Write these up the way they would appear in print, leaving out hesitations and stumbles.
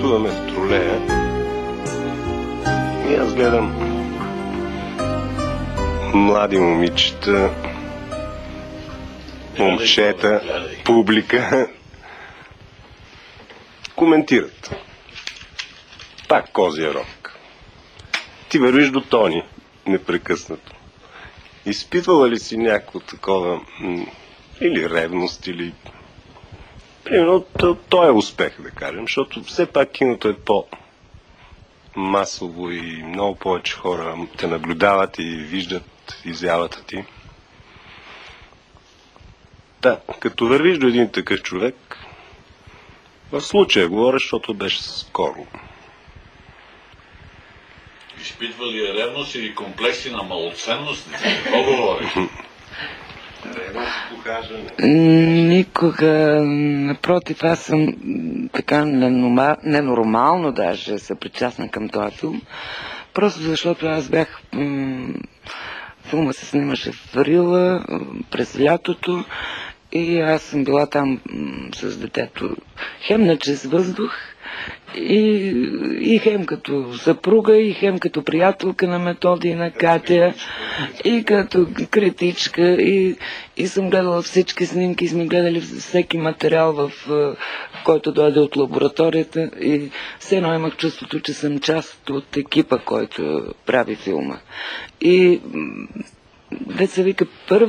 пътуваме в тролея и аз гледам млади момичета, момчета, публика коментират. Пак Козия рок. Ти вървиш до Тони непрекъснато. Изпитвала ли си някакво такова или ревност, или примерно той е успех, да кажем, защото все пак киното е по-масово и много повече хора те наблюдават и виждат изявата ти. Да, като вървиш до един такъв човек, в случая говоря, защото беше скоро. Изпитва ли ревност или комплекси на малоценност? Какво говориш? Никога. Напротив, аз съм така ненормално даже съпричастна към този филм. Просто защото аз бях... Филма се снимаше в Рила през лятото и аз съм била там с детето хем на чист въздух и хем като съпруга, и хем като приятелка на Методи и на Катя, и като критичка, и съм гледала всички снимки, и сме гледали всеки материал, в който дойде от лабораторията, и все едно имах чувството, че съм част от екипа, който прави филма. И деца вика,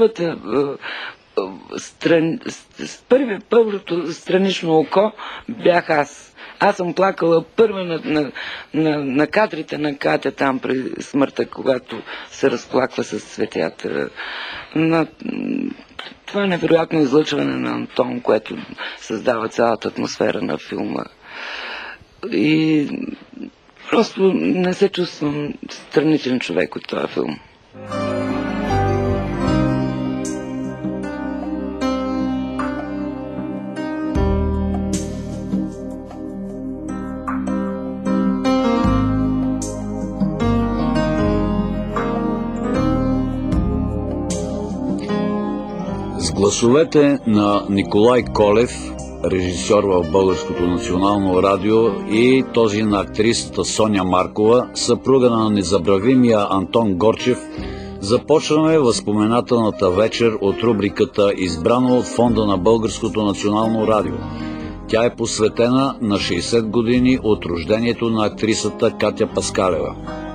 първото странично око бях аз. Аз съм плакала първа на кадрите на Катя там при смъртта, когато се разплаква с цветята. На това невероятно излъчване на Антон, което създава цялата атмосфера на филма. И просто не се чувствам страничен човек от този филм. Гласовете на Николай Колев, режисьор в Българското национално радио, и този на актрисата Соня Маркова, съпруга на незабравимия Антон Горчев, започваме възпоменателната вечер от рубриката «Избрано от фонда на Българското национално радио». Тя е посветена на 60 години от рождението на актрисата Катя Паскалева.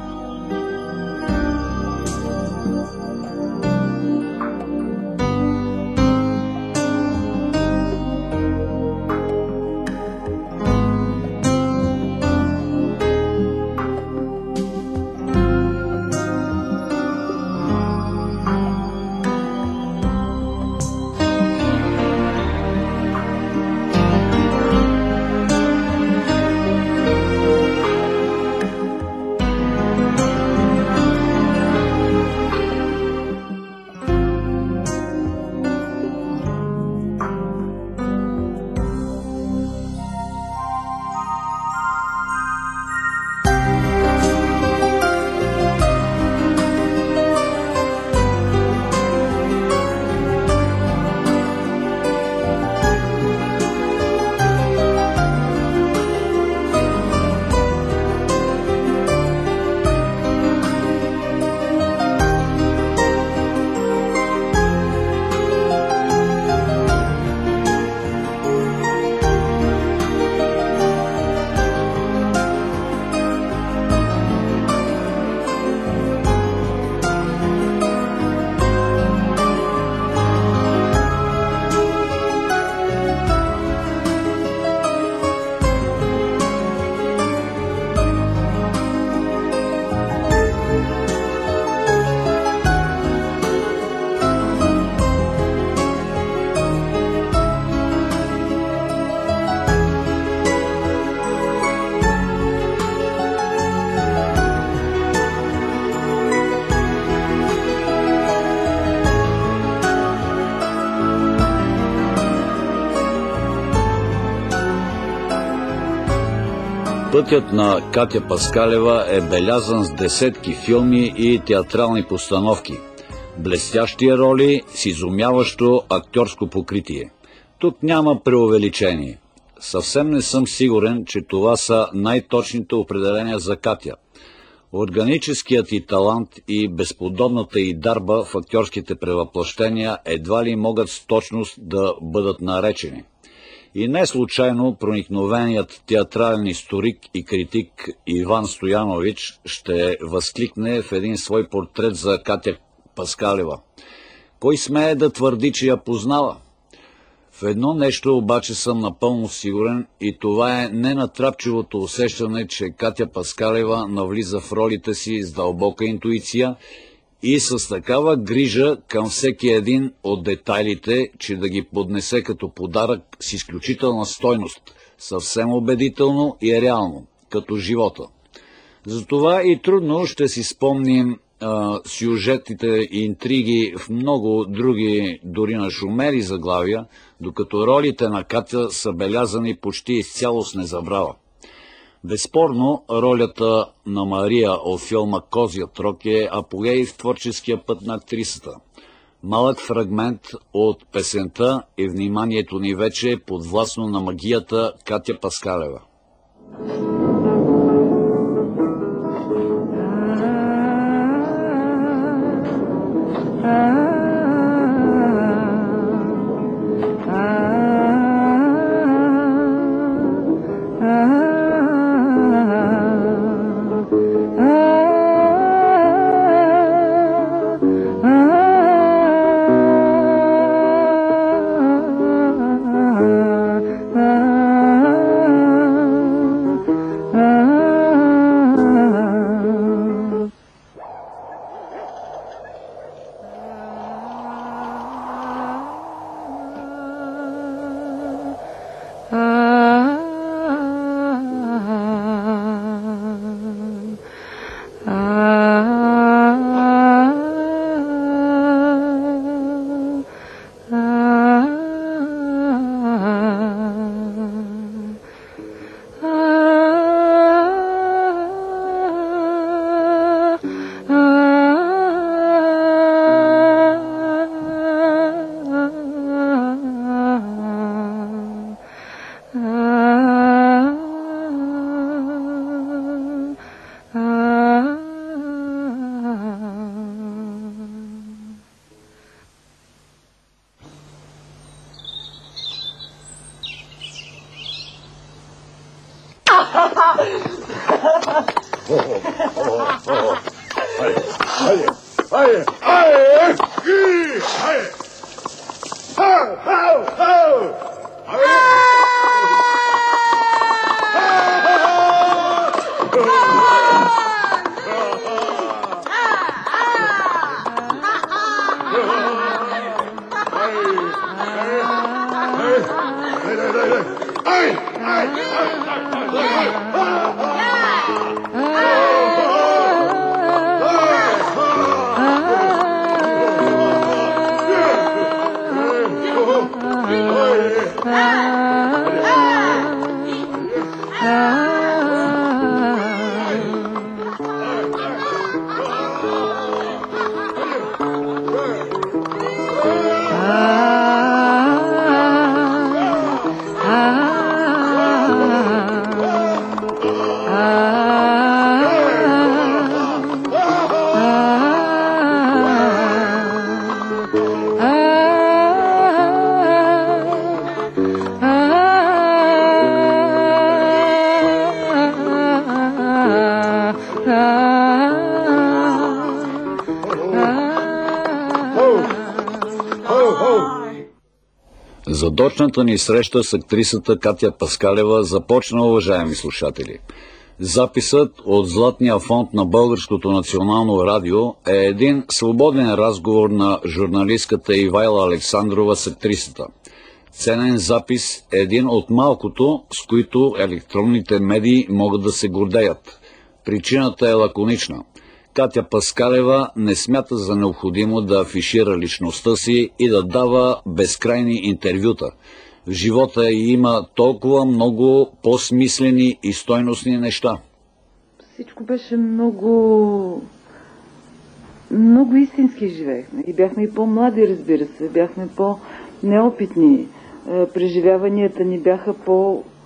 Пътят на Катя Паскалева е белязан с десетки филми и театрални постановки, блестящи роли с изумяващо актьорско покритие. Тук няма преувеличение. Съвсем не съм сигурен, че това са най-точните определения за Катя. Органическият й талант и безподобната й дарба в актьорските превъплъщения едва ли могат с точност да бъдат наречени. И не случайно проникновеният театрален историк и критик Иван Стоянович ще възкликне в един свой портрет за Катя Паскалева: кой смее да твърди, че я познава? В едно нещо обаче съм напълно сигурен, и това е ненатрапчивото усещане, че Катя Паскалева навлиза в ролите си с дълбока интуиция и с такава грижа към всеки един от детайлите, че да ги поднесе като подарък с изключителна стойност, съвсем убедително и реално, като живота. Затова и трудно ще си спомним сюжетите и интриги в много други, дори на шумери заглавия, докато ролите на Катя са белязани почти изцяло с незабрава. Безспорно, ролята на Мария от филма «Козият рог» е апогей в творческия път на актрисата. Малък фрагмент от песента и вниманието ни вече е подвластно на магията Катя Паскалева. Задочната ни среща с актрисата Катя Паскалева започна, уважаеми слушатели. Записът от Златния фонд на Българското национално радио е един свободен разговор на журналистката Ивайла Александрова с актрисата. Ценен запис е един от малкото, с които електронните медии могат да се гордеят. Причината е лаконична. Катя Паскалева не смята за необходимо да афишира личността си и да дава безкрайни интервюта. В живота й има толкова много по-смислени и стойностни неща. Всичко беше много истински живеехме. И бяхме и по-млади, разбира се. Бяхме по-неопитни. Преживяванията ни бяха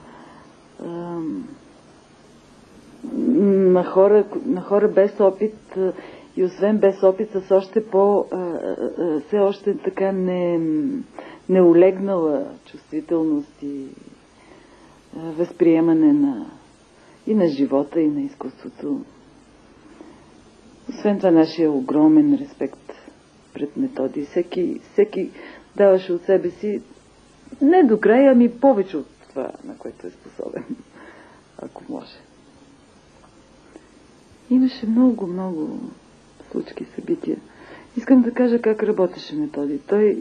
на хора без опит и освен без опит с още все още така не олегнала чувствителност и възприемане и на живота, и на изкуството. Освен това, нашия огромен респект пред Методий. Всеки даваше от себе си не до края, ами повече от това, на което е способен, ако може. Имаше много случки, събития. Искам да кажа как работеше Методий. Той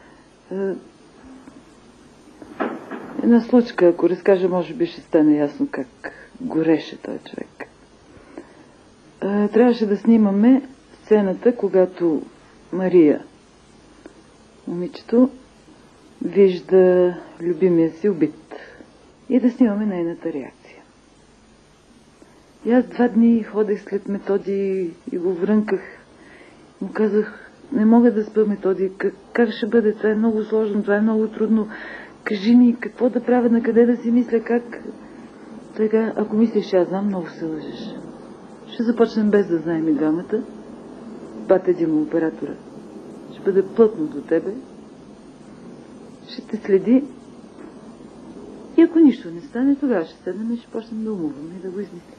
една случка, ако разкажа, може би ще стане ясно как гореше той човек. Трябваше да снимаме сцената, когато Мария, момичето, вижда любимия си убит. И да снимаме нейната реакция. И аз 2 дни ходех след Методий и го врънках. Му казах, не мога да спа, Методий, как ще бъде? Това е много сложно, това е много трудно. Кажи ми, какво да правя, на къде да си мисля, как... Сега, ако мислиш, че аз знам, много се лъжеш. Ще започнем без да знаем и двамата. Бате Димо, оператора, ще бъде плътно до тебе. Ще те следи. И ако нищо не стане, тогава ще седнем и ще почнем да умуваме и да го измислим.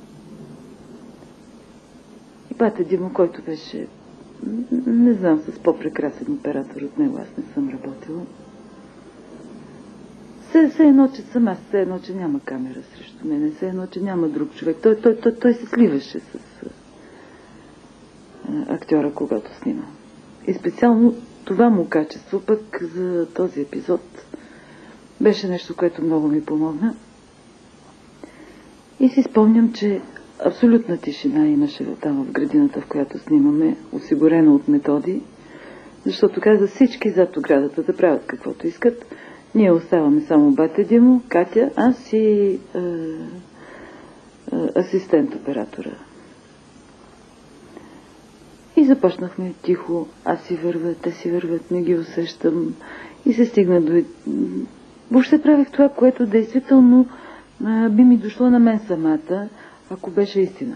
И бате Димо, който беше, не знам, с по-прекрасен оператор от него, аз не съм работила. Все едно, че съм аз, все едно, че няма камера срещу мене, все едно, че няма друг човек. Той се сливаше с актьора, когато снима. И специално това му качество пък за този епизод беше нещо, което много ми помогна. И си спомням, че абсолютна тишина имаше там в градината, в която снимаме, осигурена от Методий, защото каза всички зад оградата да правят каквото искат. Ние оставаме само бате Димо, Катя, аз и асистент оператора. И започнахме тихо, аз си вървя, те си вървят, не ги усещам. И се стигна до... Въобще правих това, което действително би ми дошло на мен самата, ако беше истина.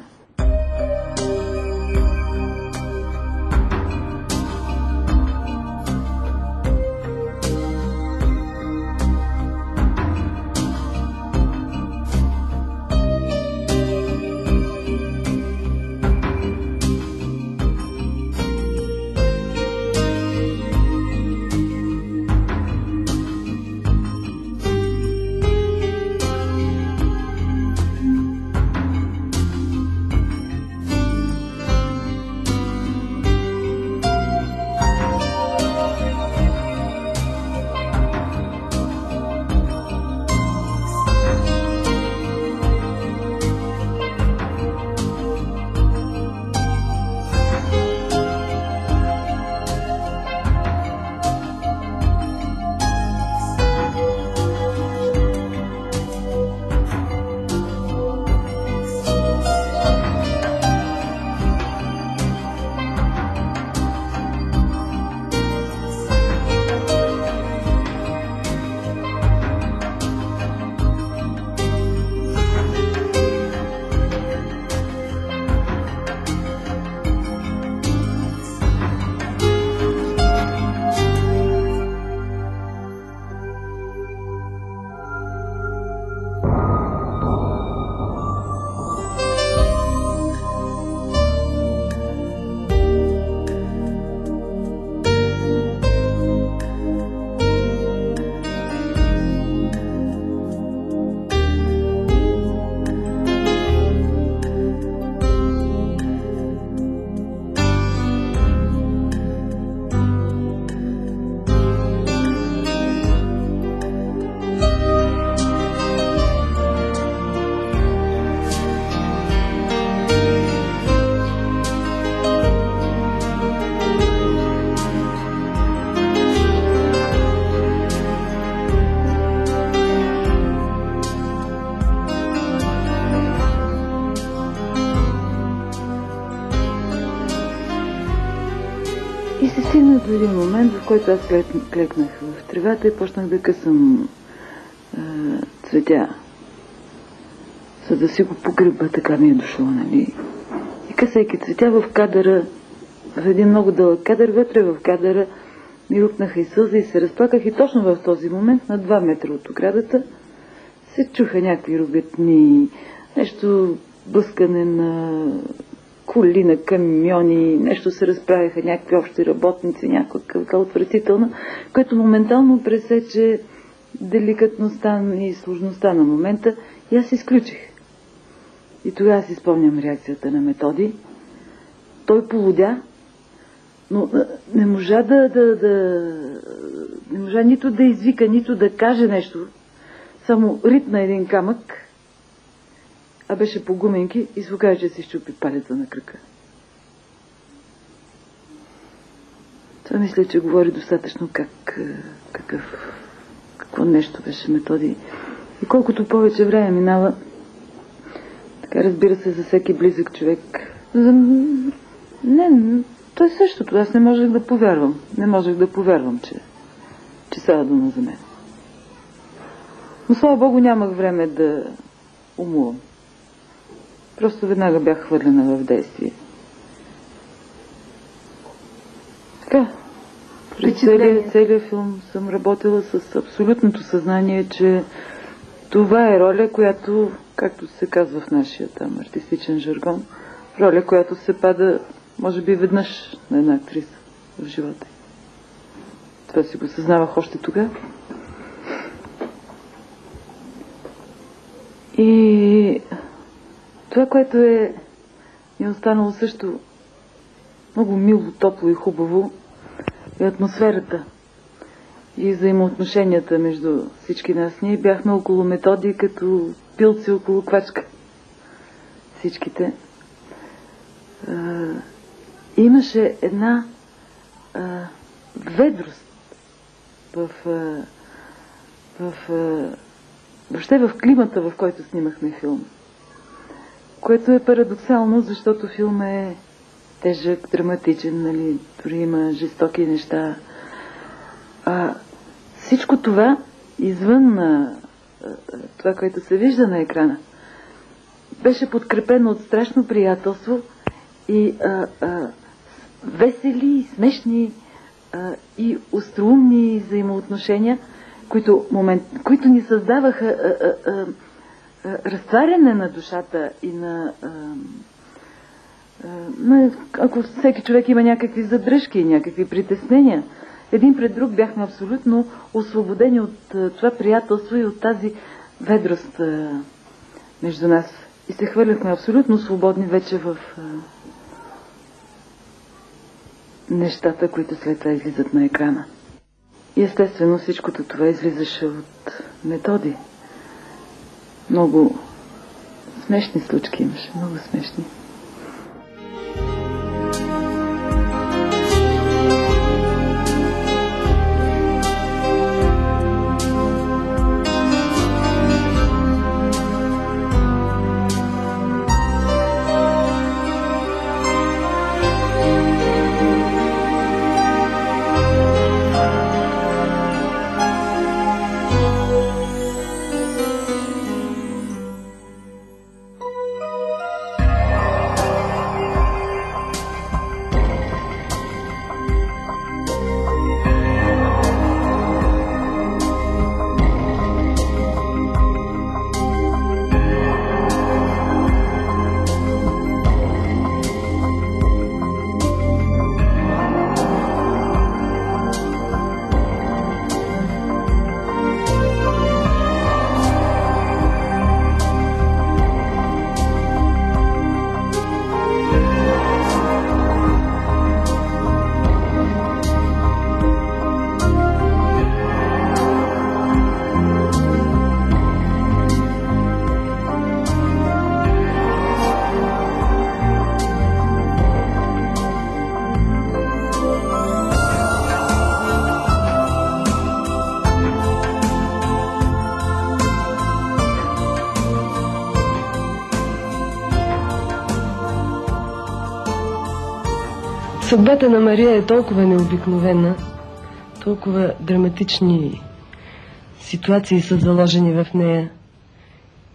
И се стигна до един момент, в който аз клекнах в тревата и почнах да късам цветя за да си го погреба, така ми е дошло, нали? И късайки цветя в кадъра, в един много дълъг кадър, вътре в кадъра ми рупнаха и сълзи и се разплаках и точно в този момент, на 2 метра от оградата, се чуха някакви рубетни, нещо блъскане на коли, на камиони, нещо се разправяха, някакви общи работници, някаква отвратителна, което моментално пресече деликатността и сложността на момента и аз изключих. И тогава си спомням реакцията на Методи. Той полудя, но не можа не можа нито да извика, нито да каже нещо. Само ритна един камък, а беше по гуменки и се окаже, че си щупи палеца на крака. Това мисля, че говори достатъчно какво нещо беше Методи. И колкото повече време минава, така разбира се, за всеки близък човек. Не, то е същото. Аз не можех да повярвам. Не можех да повярвам, че става дума за мен. Но слава Богу, нямах време да умувам. Просто веднага бях хвърлена в действие. Така, през целият филм съм работила с абсолютното съзнание, че това е роля, която, както се казва в нашия там артистичен жаргон, роля, която се пада, може би, веднъж на една актриса в живота. Това си го съзнавах още тогава. И това, което ми е останало също много мило, топло и хубаво, е атмосферата и взаимоотношенията между всички нас. Ние бяхме около Методи като пилци около квачка. Всичките. Имаше една ведрост въобще в климата, в който снимахме филм. Което е парадоксално, защото филм е тежък, драматичен, нали, дори има жестоки неща. Всичко това, извън това, което се вижда на екрана, беше подкрепено от страшно приятелство и весели и смешни и остроумни взаимоотношения, които ни създаваха разтваряне на душата и ако всеки човек има някакви задръжки и някакви притеснения, един пред друг бяхме абсолютно освободени от това приятелство и от тази ведрост между нас. И се хвърляхме абсолютно свободни вече в нещата, които след това излизат на екрана. И естествено всичкото това излизаше от Методи. Много смешни случки имаше, много смешни. Съдбата на Мария е толкова необикновена, толкова драматични ситуации са заложени в нея.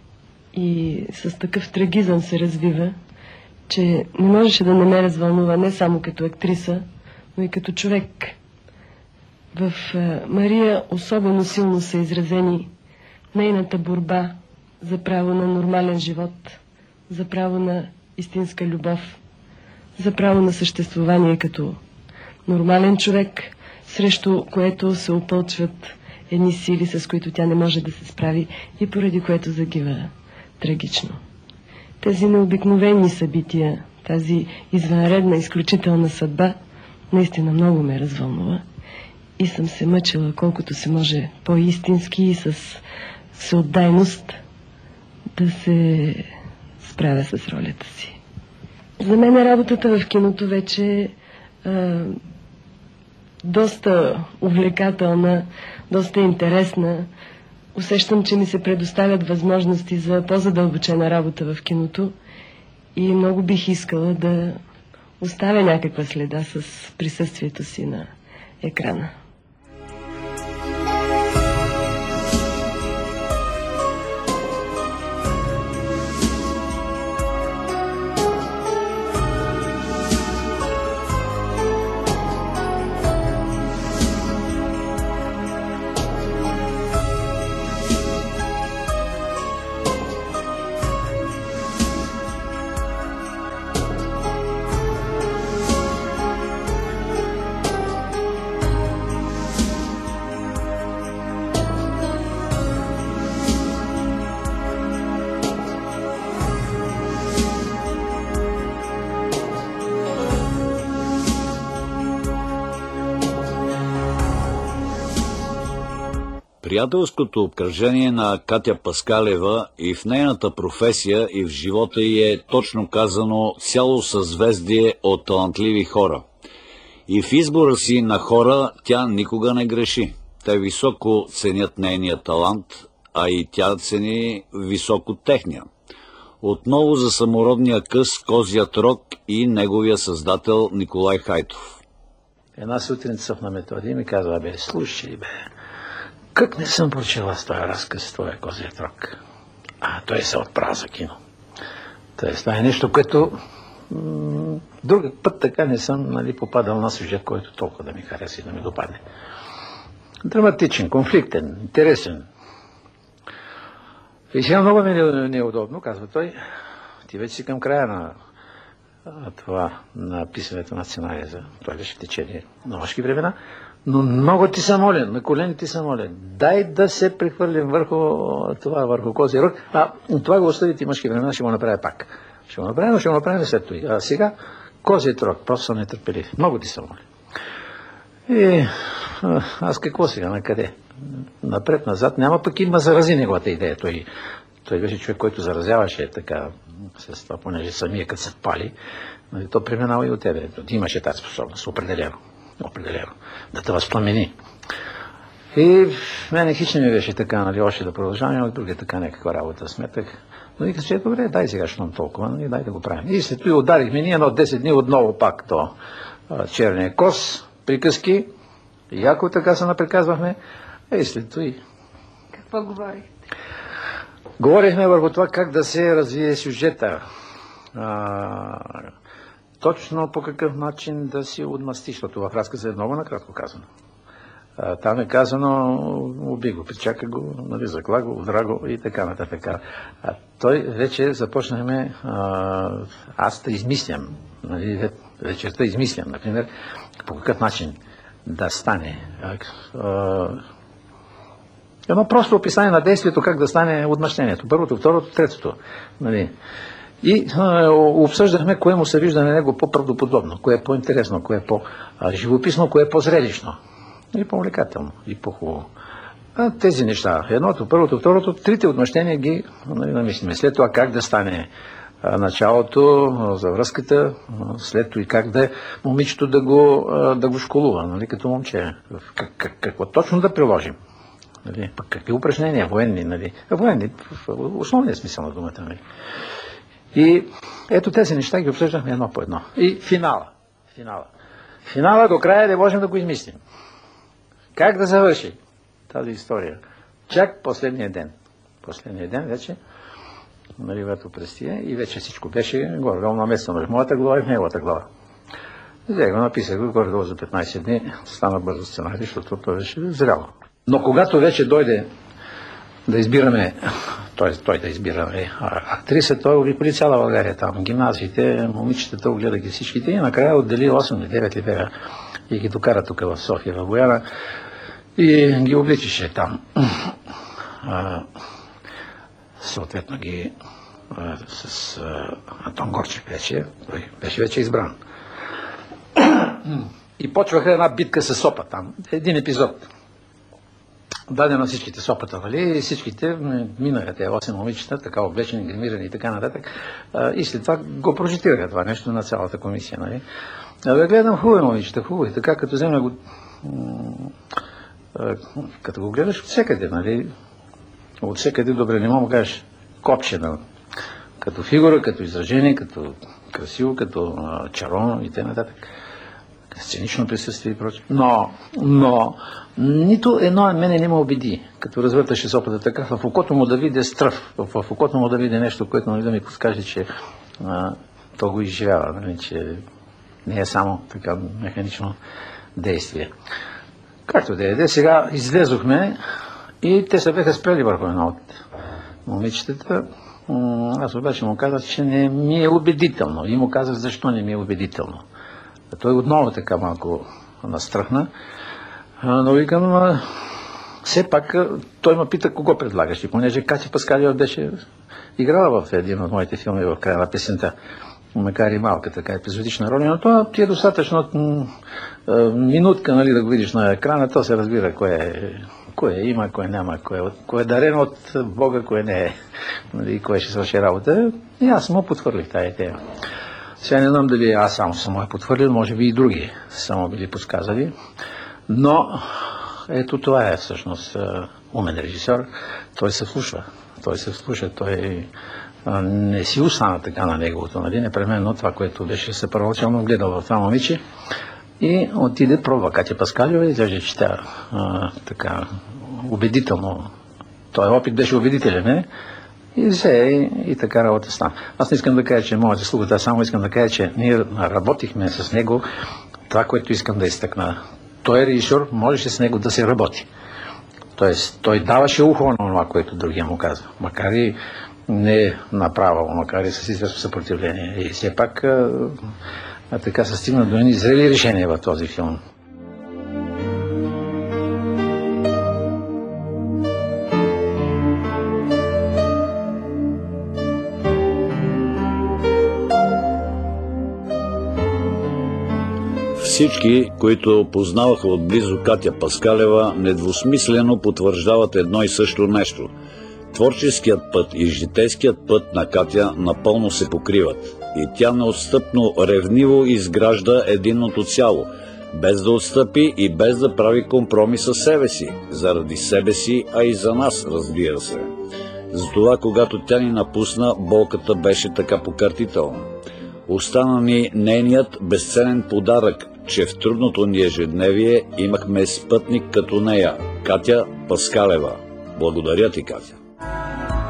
и с такъв трагизъм се развива, че не можеше да не ме развълнува не само като актриса, но и като човек. В Мария особено силно са изразени нейната борба за право на нормален живот, за право на истинска любов, за право на съществуване като нормален човек, срещу което се опълчват едни сили, с които тя не може да се справи и поради което загива трагично. Тези необикновени събития, тази извънредна, изключителна съдба, наистина много ме развълнува и съм се мъчила колкото се може по-истински и с всеотдайност да се справя с ролята си. За мен работата в киното вече доста увлекателна, доста интересна. Усещам, че ми се предоставят възможности за по-задълбочена работа в киното и много бих искала да оставя някаква следа с присъствието си на екрана. Приятелското обкръжение на Катя Паскалева и в нейната професия и в живота й е, точно казано, цяло съзвездие от талантливи хора. И в избора си на хора тя никога не греши. Те високо ценят нейния талант, а и тя цени високо техния. Отново за самородния къс Козият рог и неговия създател Николай Хайтов. Една сутрин цъф на Методи и ми казва: бе, слушай, бе, как не съм прочела с този разказ, твоя Козият рог? Той се отправя за кино. Тоест, това е нещо, което друг път така не съм попадал на сюжет, който толкова да ми хареса и да ми допадне. Драматичен, конфликтен, интересен. И сега много ми е неудобно, казва той. Ти вече си към края на това, на писането на сценария за това беше в течение на мъжки времена. Но много ти са молен, на колени ти са молен. Дай да се прехвърлим върху Козия рог. Това го оставите и мъжки времена, ще го направя пак. Ще го направим, но ще го направим след това. А сега Козият рог, просто съм нетърпелив. Много ти са молен. И аз какво сега, на къде? Напред, назад, няма, пък има зарази неговата идея. Той беше човек, който заразяваше така с това, понеже самия като се пали, то преминава и от тебе. Ти имаше тази способност, определено, да те възпламени. И в мене хич не ми беше така, още да продължавам, но други така някаква работа сметах. Но и казах, добре, дай сега, щом толкова, дай да го правим. И след това ударихме ние 10 дни отново пак до черния кос, приказки, яко така се наприказвахме, и след това. Какво говорихте? Говорихме върху това как да се развие сюжета. Точно по какъв начин да си отмъстиш, защото в разказа е много накратко казано. Там е казано: уби го, причака го, закла го, удра го и така нататък. Той вече започнахме, аз да измислям, вечерта измислям, например, по какъв начин да стане. Едно просто описание на действието, как да стане отмъщението. Първото, второто, третото. И обсъждахме кое му се вижда на него по-правдоподобно, кое е по-интересно, кое е по-живописно, кое е по-зрелищно. И по-увлекателно, и по-хубаво. Тези неща, едното, първото, второто, трите отмъщения ги намислиме. След това как да стане началото за връзката, след това и как да момичето да го школува, като момче. Какво точно да приложим? Какви упражнения? Военни, военни, в основния смисъл на думата. И ето тези неща ги обсъждахме едно по едно. И финала до края не можем да го измислим. Как да завърши тази история? Чак последния ден. Последния ден вече на ливето през тия и вече всичко беше горе-долу наместено в моята глава и в неговата глава. Взех го, написах го горе-долу за 15 дни, стана бързо сценарий, защото той беше зряло. Но когато вече дойде да избираме, той да избира актриса, той обиколи цяла България там, гимназиите, момичетата, огледа ги всичките и накрая отдели 8 или 9 либера и ги докара тук в София, в Бояна и ги обличаше там. Съответно ги с Антон Горчев вече, той беше вече избран. И почваха една битка с Сопа там, един епизод. Даде на всичките Сопата, нали? И всичките минаха тези 8 момичета, така облечени, гримирани и така нататък. И след това го прожитираха това нещо на цялата комисия, нали? Да гледам хубави момичета, хубави, така като вземе го... като го гледаш от всекъде, нали? От всекъде добре, не мога да кажеш копче, като фигура, като изражение, като красиво, като чаровно и т.н. Сценично присъствие и прочее. Но нито едно мене не ме убеди, като развърташе Сопата така, в окото му да види стръв, в окото му да види нещо, което да ми подскаже, че то го изживява, нали, че не е само така механично действие. Както да е, сега излезохме и те се бяха спрели върху едно от момичетата. Аз обаче му казах, че не ми е убедително. И му казах, защо не ми е убедително. Той отново така малко настръхна. Но викам, все пак той ме пита кого предлагаш. И понеже Катя Паскалева беше играла в един от моите филми в края на песента, макар и малка така епизодична роля, но това ти е достатъчно минутка, нали, да го видиш на екрана, то се разбира кое има, кое няма, кое е дарено от Бога, кое не е, нали, кое ще свърши работа. И аз му потвърлих тая идея. Сега не знам дали аз само съм я потвърлил, може би и други само били подсказали, но ето това е всъщност умен режисьор. Той се вслушва, той не си остана така на неговото, нали, непременно това, което беше се първоначално гледал в това момиче и отиде, пробва Катя Паскалева и изглежда, че тя така убедително, този опит беше убедителен, не? И взе и така работа стана. Аз не искам да кажа, че моята заслуга, аз само искам да кажа, че ние работихме с него това, което искам да изтъкна. Той е режисьор, можеше с него да се работи. Тоест, той даваше ухо на това, което другия му казва. Макар и не направо, макар и с известно съпротивление. И все пак така се стигна до едни зрели решения в този филм. Всички, които познаваха отблизо Катя Паскалева, недвусмислено потвърждават едно и също нещо. Творческият път и житейският път на Катя напълно се покриват. И тя неотстъпно ревниво изгражда единното цяло, без да отстъпи и без да прави компромис със себе си. Заради себе си, а и за нас, разбира се. Затова, когато тя ни напусна, болката беше така покъртителна. Остана ни нейният безценен подарък, че в трудното ни ежедневие имахме спътник като нея, Катя Паскалева. Благодаря ти, Катя.